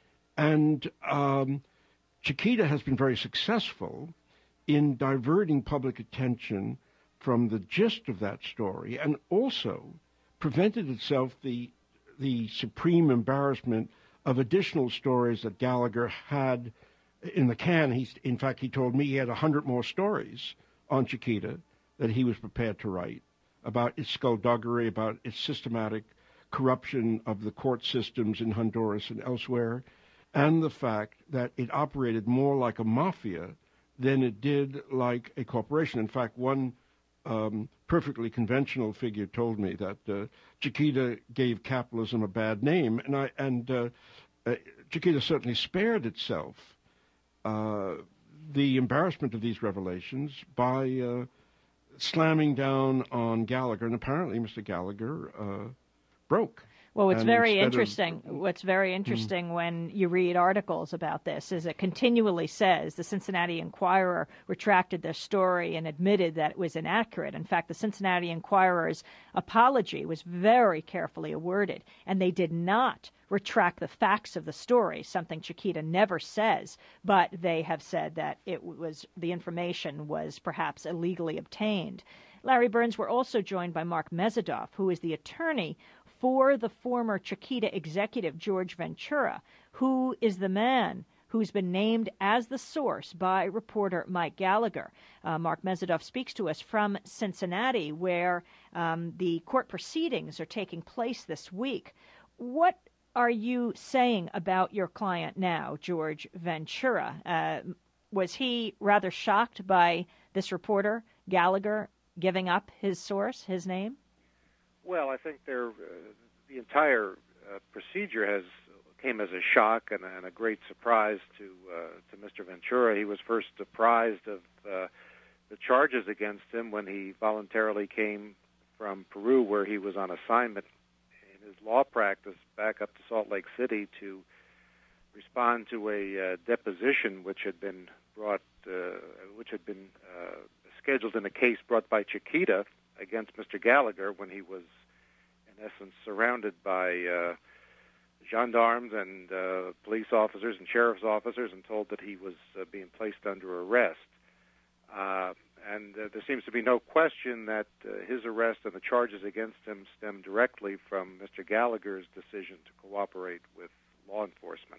And um, Chiquita has been very successful in diverting public attention from the gist of that story, and also prevented itself the the supreme embarrassment of additional stories that Gallagher had in the can. He's, in fact, he told me he had a hundred more stories on Chiquita that he was prepared to write about its skullduggery, about its systematic corruption of the court systems in Honduras and elsewhere, and the fact that it operated more like a mafia than it did like a corporation. In fact, one um, perfectly conventional figure told me that uh, Chiquita gave capitalism a bad name, and I and uh, uh, Chiquita certainly spared itself uh, the embarrassment of these revelations by uh, slamming down on Gallagher, and apparently Mister Gallagher uh, broke. Well, what's And very instead interesting, of- what's very interesting when you read articles about this is it continually says the Cincinnati Enquirer retracted their story and admitted that it was inaccurate. In fact, the Cincinnati Enquirer's apology was very carefully worded, and they did not retract the facts of the story, something Chiquita never says, but they have said that it was the information was perhaps illegally obtained. Larry Burns, we're also joined by Mark Mezadoff, who is the attorney for the former Chiquita executive, George Ventura, who is the man who's been named as the source by reporter Mike Gallagher. Uh, Mark Mezadoff speaks to us from Cincinnati, where um, the court proceedings are taking place this week. What are you saying about your client now, George Ventura? Uh, was he rather shocked by this reporter, Gallagher, giving up his source, his name? Well, I think there, uh, the entire uh, procedure has came as a shock and, and a great surprise to uh, to Mister Ventura. He was first apprised of uh, the charges against him when he voluntarily came from Peru, where he was on assignment in his law practice, back up to Salt Lake City to respond to a uh, deposition which had been brought, uh, which had been uh, scheduled in a case brought by Chiquita against Mister Gallagher when he was, in essence, surrounded by uh, gendarmes and uh, police officers and sheriff's officers and told that he was uh, being placed under arrest. Uh, and uh, there seems to be no question that uh, his arrest and the charges against him stem directly from Mister Gallagher's decision to cooperate with law enforcement.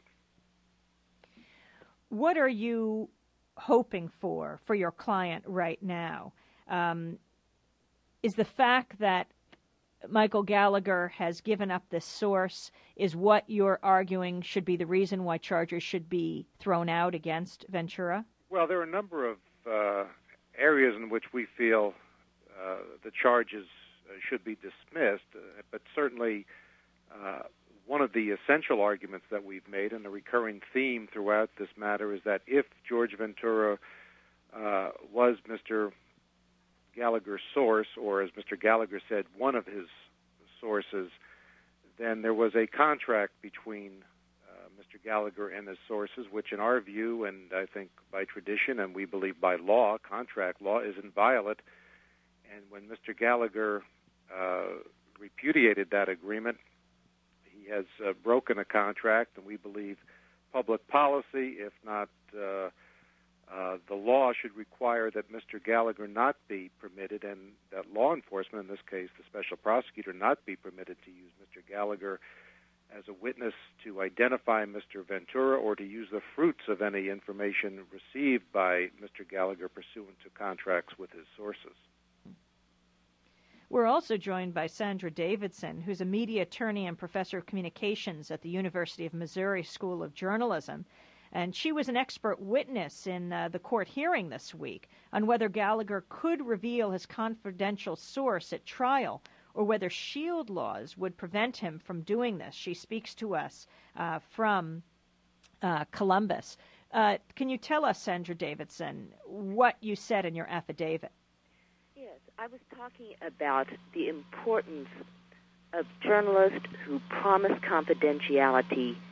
What are you hoping for for your client right now? Um, is the fact that Michael Gallagher has given up this source is what you're arguing should be the reason why charges should be thrown out against Ventura? Well, there are a number of uh, areas in which we feel uh, the charges uh, should be dismissed, uh, but certainly uh, one of the essential arguments that we've made, and a recurring theme throughout this matter, is that if George Ventura uh, was Mister Gallagher's source, or as Mister Gallagher said, one of his sources, then there was a contract between uh, Mister Gallagher and his sources, which in our view, and I think by tradition, and we believe by law, contract law, is inviolate. And when Mister Gallagher uh, repudiated that agreement, he has uh, broken a contract, and we believe public policy, if not uh, Uh, the law should require that Mister Gallagher not be permitted, and that law enforcement, in this case the special prosecutor, not be permitted to use Mister Gallagher as a witness to identify Mister Ventura or to use the fruits of any information received by Mister Gallagher pursuant to contracts with his sources. We're also joined by Sandra Davidson, who's a media attorney and professor of communications at the University of Missouri School of Journalism. And she was an expert witness in uh, the court hearing this week on whether Gallagher could reveal his confidential source at trial or whether SHIELD laws would prevent him from doing this. She speaks to us uh, from uh, Columbus. Uh, can you tell us, Sandra Davidson, what you said in your affidavit? Yes, I was talking about the importance of journalists who promise confidentiality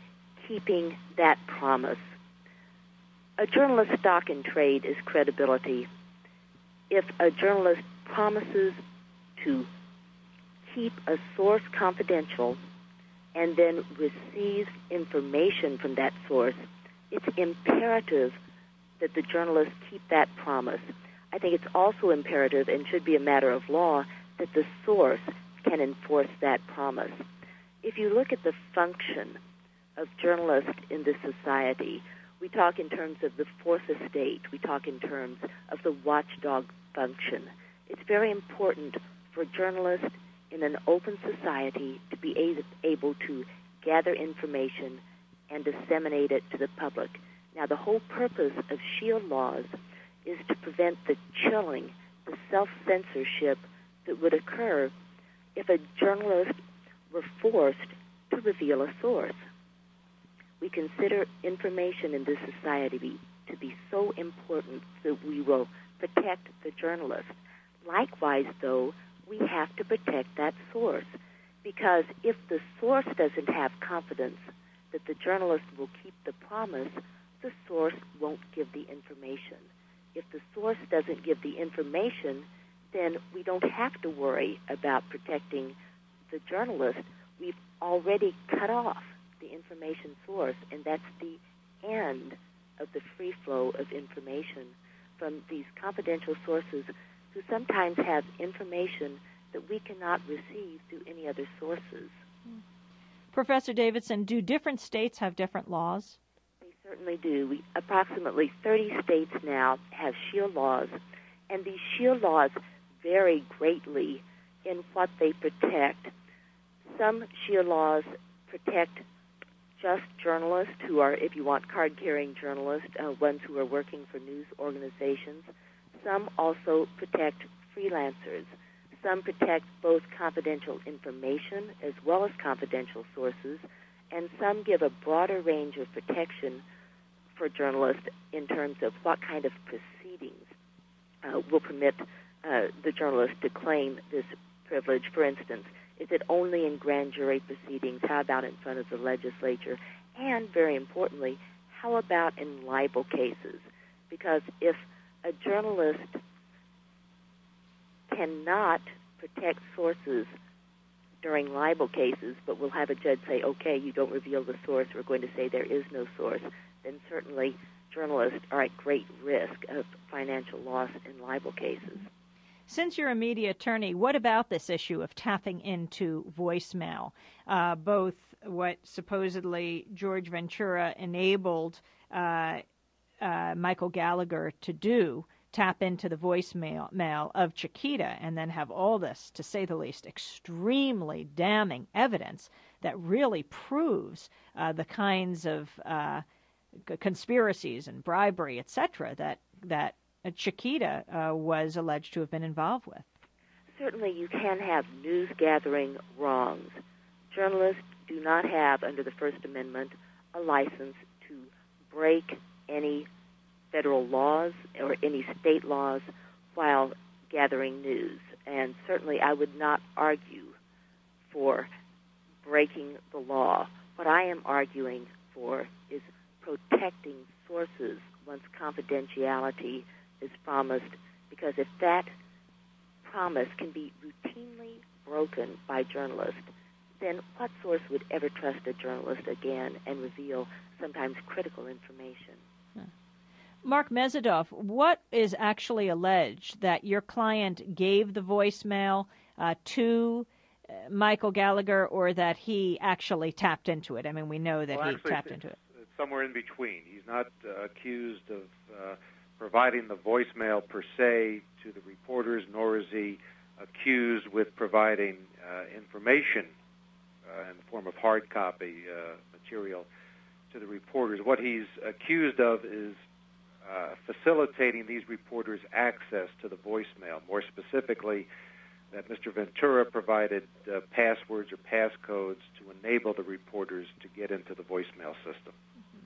keeping that promise. A journalist's stock in trade is credibility. If a journalist promises to keep a source confidential and then receives information from that source, it's imperative that the journalist keep that promise. I think it's also imperative, and should be a matter of law, that the source can enforce that promise. If you look at the function of journalists in this society, we talk in terms of the fourth estate. We talk in terms of the watchdog function. It's very important for journalists in an open society to be able to gather information and disseminate it to the public. Now, the whole purpose of SHIELD laws is to prevent the chilling, the self-censorship that would occur if a journalist were forced to reveal a source. We consider information in this society be, to be so important that we will protect the journalist. Likewise, though, we have to protect that source, because if the source doesn't have confidence that the journalist will keep the promise, the source won't give the information. If the source doesn't give the information, then we don't have to worry about protecting the journalist. We've already cut off the information source, and that's the end of the free flow of information from these confidential sources who sometimes have information that we cannot receive through any other sources. Professor Davidson, do different states have different laws? They certainly do. We, approximately thirty states now have SHIELD laws, and these SHIELD laws vary greatly in what they protect. Some SHIELD laws protect just journalists who are, if you want, card-carrying journalists, uh, ones who are working for news organizations. Some also protect freelancers. Some protect both confidential information as well as confidential sources, and some give a broader range of protection for journalists in terms of what kind of proceedings uh, will permit uh, the journalist to claim this privilege. For instance, is it only in grand jury proceedings? How about in front of the legislature? And very importantly, how about in libel cases? Because if a journalist cannot protect sources during libel cases, but will have a judge say, okay, you don't reveal the source, we're going to say there is no source, then certainly journalists are at great risk of financial loss in libel cases. Since you're a media attorney, what about this issue of tapping into voicemail? Uh, both what supposedly George Ventura enabled uh, uh, Michael Gallagher to do, tap into the voicemail mail of Chiquita, and then have all this, to say the least, extremely damning evidence that really proves uh, the kinds of uh, conspiracies and bribery, et cetera, that that Chiquita uh, was alleged to have been involved with. Certainly you can have news-gathering wrongs. Journalists do not have, under the First Amendment, a license to break any federal laws or any state laws while gathering news. And certainly I would not argue for breaking the law. What I am arguing for is protecting sources once confidentiality is promised, because if that promise can be routinely broken by journalists, then what source would ever trust a journalist again and reveal sometimes critical information? Mark Mezidoff, what is actually alleged? That your client gave the voicemail uh, to uh, Michael Gallagher, or that he actually tapped into it? I mean, we know that well, he actually, tapped into it. It's somewhere in between. He's not uh, accused of uh, providing the voicemail per se to the reporters, nor is he accused with providing uh, information uh, in the form of hard copy uh, material to the reporters. What he's accused of is uh, facilitating these reporters access to the voicemail. More specifically, that Mister Ventura provided uh, passwords or passcodes to enable the reporters to get into the voicemail system.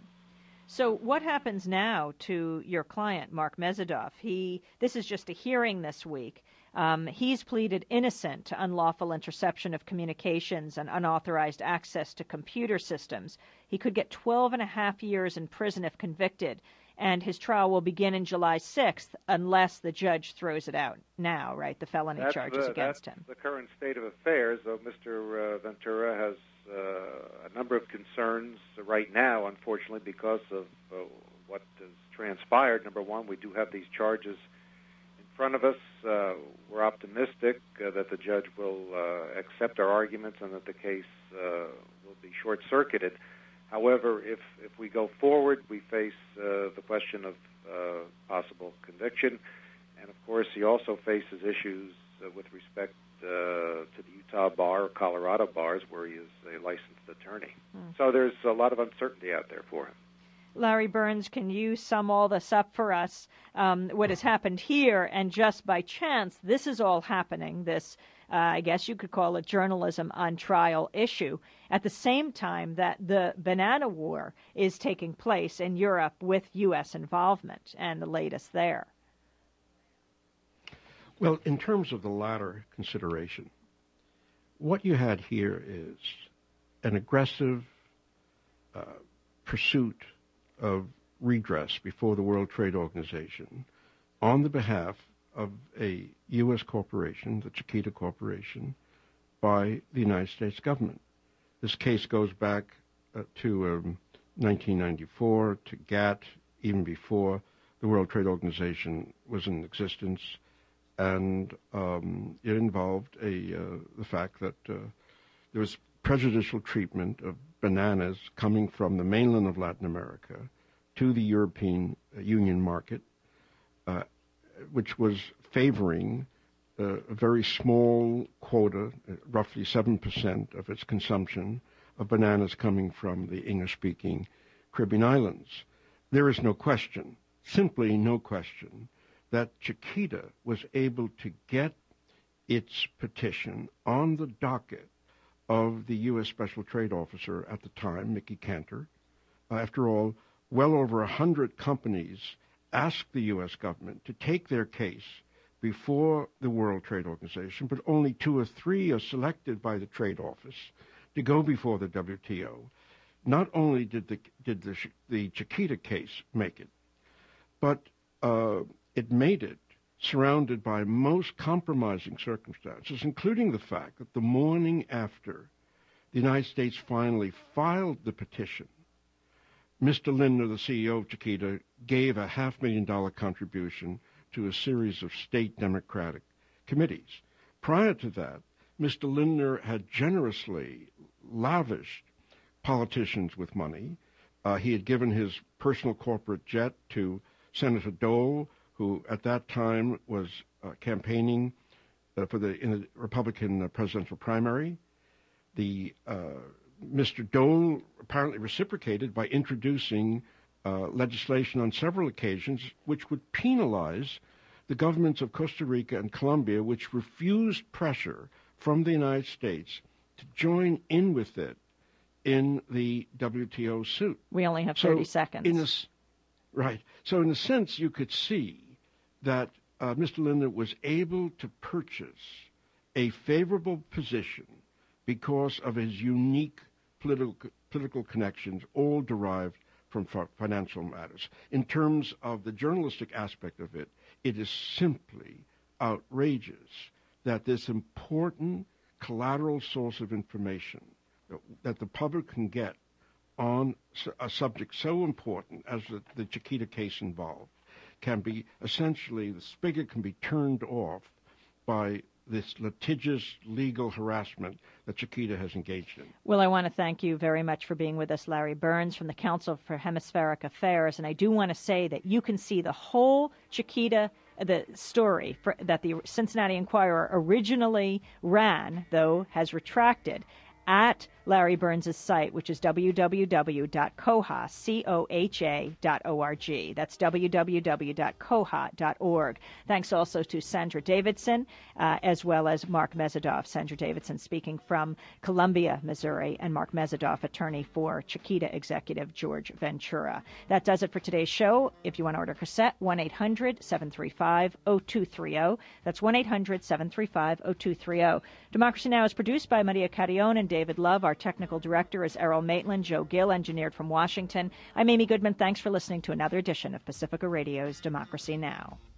So what happens now to your client, Mark Mezidoff? He, this is just a hearing this week. Um, he's pleaded innocent to unlawful interception of communications and unauthorized access to computer systems. He could get twelve and a half years in prison if convicted, and his trial will begin in July sixth unless the judge throws it out now, right, the felony that's charges the, against that's him. the current state of affairs, though Mister Uh, Ventura has uh, a number of concerns right now, unfortunately, because of uh, what has transpired. Number one, we do have these charges in front of us. Uh, we're optimistic uh, that the judge will uh, accept our arguments and that the case uh, will be short-circuited. However, if, if we go forward, we face uh, the question of uh, possible conviction. And, of course, he also faces issues uh, with respect uh, to the Utah bar or Colorado bars where he is a licensed attorney. Mm. So there's a lot of uncertainty out there for him. Larry Burns, can you sum all this up for us, um, what has happened here, and just by chance, this is all happening, this, uh, I guess you could call it journalism on trial issue, at the same time that the banana war is taking place in Europe with U S involvement, and the latest there? Well, in terms of the latter consideration, what you had here is an aggressive uh, pursuit of redress before the World Trade Organization on the behalf of a U S corporation, the Chiquita Corporation, by the United States government. This case goes back uh, to um, nineteen ninety-four, to GATT, even before the World Trade Organization was in existence, and um, it involved a, uh, the fact that uh, there was prejudicial treatment of bananas coming from the mainland of Latin America to the European Union market, uh, which was favoring uh, a very small quota, uh, roughly seven percent of its consumption of bananas coming from the English-speaking Caribbean islands. There is no question, simply no question, that Chiquita was able to get its petition on the docket of the U S Special Trade Officer at the time, Mickey Cantor. Uh, after all, well over a hundred companies asked the U S government to take their case before the World Trade Organization, but only two or three are selected by the Trade Office to go before the W T O. Not only did the did the, the Chiquita case make it, but uh, it made it surrounded by most compromising circumstances, including the fact that the morning after the United States finally filed the petition, Mister Lindner, the C E O of Chiquita, gave a half million dollar contribution to a series of state Democratic committees. Prior to that, Mister Lindner had generously lavished politicians with money. Uh, he had given his personal corporate jet to Senator Dole, who at that time was uh, campaigning uh, for the in the Republican uh, presidential primary. The uh, Mister Dole apparently reciprocated by introducing uh, legislation on several occasions which would penalize the governments of Costa Rica and Colombia, which refused pressure from the United States to join in with it in the W T O suit. We only have thirty so seconds. In a, right. So in a sense, you could see that uh, Mister Lindner was able to purchase a favorable position because of his unique political political connections, all derived from f- financial matters. In terms of the journalistic aspect of it, it is simply outrageous that this important collateral source of information that, that the public can get on a subject so important as the, the Chiquita case involved can be essentially, the spigot can be turned off by this litigious legal harassment that Chiquita has engaged in. Well, I want to thank you very much for being with us, Larry Burns from the Council for Hemispheric Affairs. And I do want to say that you can see the whole Chiquita the story for, that the Cincinnati Enquirer originally ran, though has retracted, at Larry Burns' site, which is w w w dot coha dot org. That's w w w dot coha dot org. Thanks also to Sandra Davidson, uh, as well as Mark Mezadoff. Sandra Davidson speaking from Columbia, Missouri, and Mark Mezadoff, attorney for Chiquita executive George Ventura. That does it for today's show. If you want to order a cassette, one eight hundred seven three five oh two three oh. That's one eight hundred seven three five oh two three oh. Democracy Now! Is produced by Maria Carrion and David Love. Our technical director is Errol Maitland. Joe Gill engineered from Washington. I'm Amy Goodman. Thanks for listening to another edition of Pacifica Radio's Democracy Now!